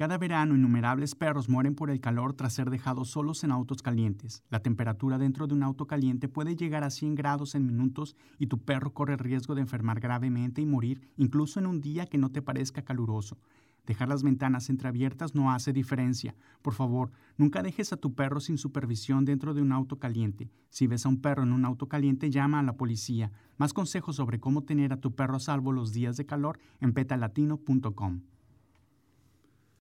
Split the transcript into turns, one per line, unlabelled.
Cada verano, innumerables perros mueren por el calor tras ser dejados solos en autos calientes. La temperatura dentro de un auto caliente puede llegar a 100 grados en minutos y tu perro corre el riesgo de enfermar gravemente y morir, incluso en un día que no te parezca caluroso. Dejar las ventanas entreabiertas no hace diferencia. Por favor, nunca dejes a tu perro sin supervisión dentro de un auto caliente. Si ves a un perro en un auto caliente, llama a la policía. Más consejos sobre cómo tener a tu perro a salvo los días de calor en petalatino.com.